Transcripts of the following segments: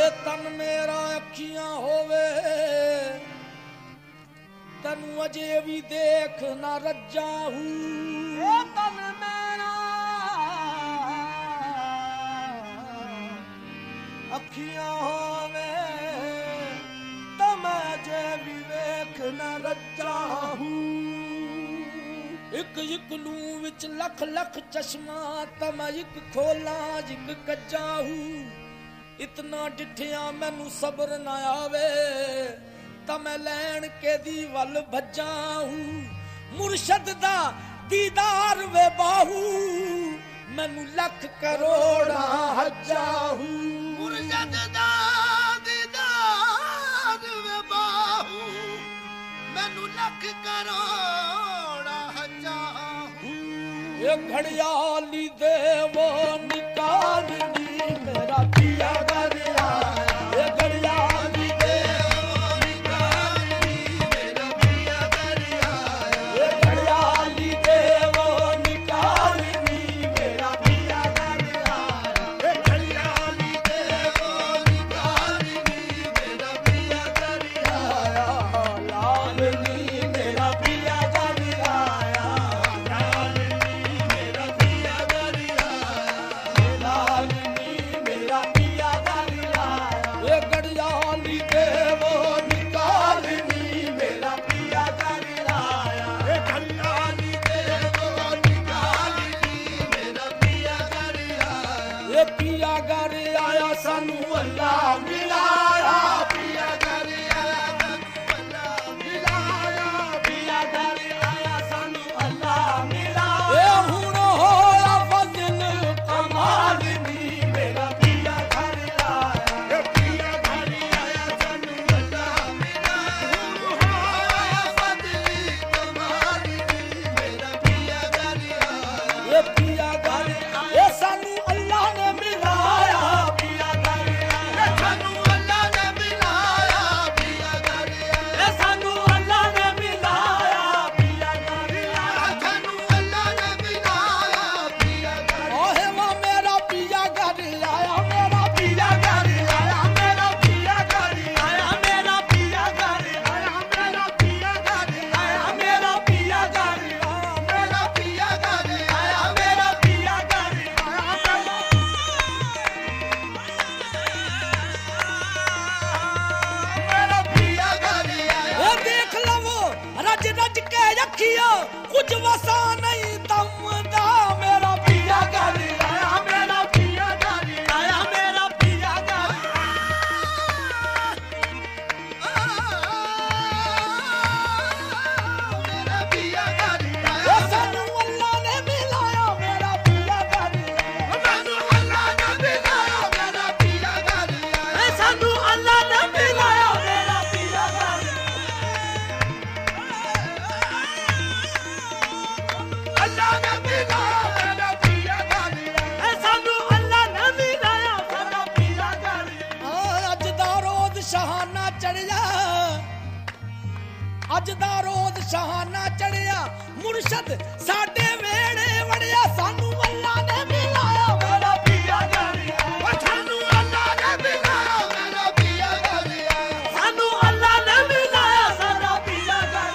तन मेरा अखियां होवे तनु अजे भी देख ना रज्जा हूँ। तन मेरा अखियां होवे तम अजे भी देख ना रज्जा हूँ। एक लू विच लख लख चश्मा तम एक खोला एक कज्जा हूँ। इतना डिठिया मैनू सबर न आवे तम लैन के दी वल भज्जा हूँ। मुर्शद दा दीदार वे बाहू मैनू लख करोड़ा हज्जा हूँ। मुर्शद दा दीदार वे बाहू मैनू लख करोड़ा हज्जा हूँ। ये घड़ियाली दे वो निकाल दी मेरा पिया घर आया। ये घड़ियाली दे वो निकाल दी मेरा पिया घर आया। ये घड़ियाली दे वो निकाल दी मेरा पिया घर आया। ये घड़ियाली दे वो निकाल दी मेरा पिया घर आया। लाल नी मेरा पिया घर आया। लाल नी मेरा पिया घर आया। लाल नी मेरा पिया घर आया। ये घड़ियाली दे वो निकाल दी मेरा पिया घर आया। ये घड़ियाली दे वो निकाल दी मेरा पिया घर आया। ये पिया घर आया सानू अल्लाह मिलाया। पिया घर आया सानू अल्लाह मिलाया। पिया घर आया सानू अल्लाह मिलाया। ये हुण होया फजल कमाल नी मेरा पिया घर आया। ये पिया घर आया सानू अल्लाह मिलाया। हुण होया फजल कमाल नी मेरा पिया घर आया। ये पिया घर ये सानू अल्लाह ने मिलाया। पिया घर आया सानू अल्लाह ने मिलाया। पिया घर आया सानू अल्लाह ने मिलाया। पिया घर आया सानू अल्लाह ने मिलाया। पिया घर ओहे वा मेरा पिया घर आया। मेरा पिया घर आया। मेरा पिया घर आया। मेरा पिया घर आया। मेरा पिया घर आया। मेरा पिया घर आया। मेरा पिया घर आया। मेरा पिया घर आया। मेरा पिया घर आया। ये देख लवो रज रज के अखियां कुछ वसा नहीं दमदा। मेरा पिया घर आया। मेरा पिया घर आया। मेरा पिया घर मेरा पिया घर आया। ये सानू अल्लाह ने मिलाया। मेरा पिया घर आया। मैनू अल्लाह ने मिलाया। मेरा पिया घर आया। ये सानू अल्लाह ने मिलाया। मेरा पिया घर आया। अल्लाह ने मिलाया। मेरा पिया घर आया। ए सानू अल्लाह ने मिलाया। साडा पिया घर अज दा रोज शहाना चढ़िया। अज दा रोज शहाना चढ़िया। मुर्शद साडे वेड़े वड़िया। सानू अल्लाह ने मिलाया। मेरा पिया घर आया। सानू अल्लाह ने मिलाया। मेरा पिया घर आया। सानू अल्लाह ने मिलाया। साडा पिया घर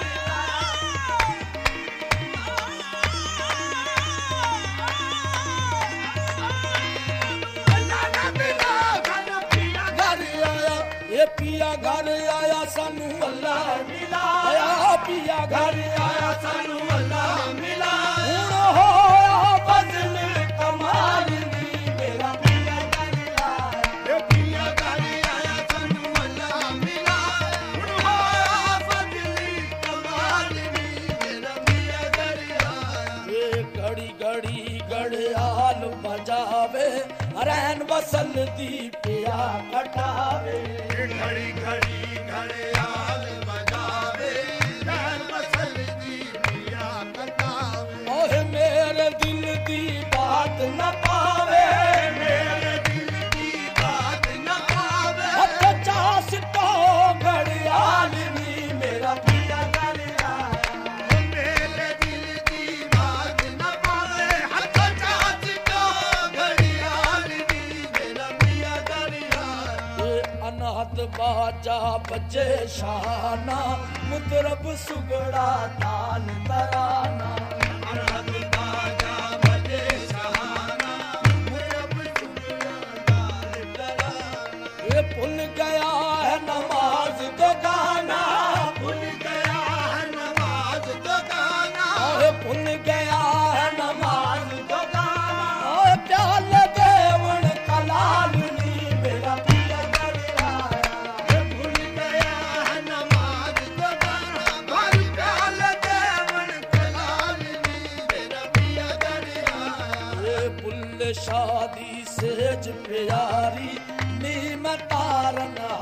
अल्लाह ने मिलाया। मेरा पिया घर आया। ये पिया घर आया सानू अल्लाह मिलाया। पिया घर आया सानू अल्लाह मिलाया। हुण होया बदल कमाल नी मेरा पिया घर आया। ये पिया घर आया सानू अल्लाह मिलाया। हुण होया फजली कमाल नी मेरा पिया घर आया। ये घड़ी घड़ी घड़ियाल बजावे रैन बसल दी पिया कटावे। घड़ी घड़ी घड़ियाल बजावे रहन मसल दी पिया कटावे। ओहे मेरे दिल दी बात न पावे। मेरे दिल की बात न पावे। हथ चास तो घड़ियाल नी मेरा पिया घर आया। मेरे दिल की बात न पावे। हथ चाच को घड़ियाल नी मेरा पिया घर आया। अनहद बाजा बजे शाना मुतरब सुगड़ा ताल तराना अनहद बाजा बजे शाना मुतरब सुगड़ा ताल तराना ये भूल गया है नमाज तो गाना भूल गया है नमाज तो गाना ओए भूल गया है नमाज तो गाना ओए प्याल देवण कलाल नी मेरा पिया कर आया भूल गया है नमाज तो गाना भाई प्याल देवन कलालनी मेरा पिया दरिया ये पुल शादी सेज प्यारी नी मैं तारन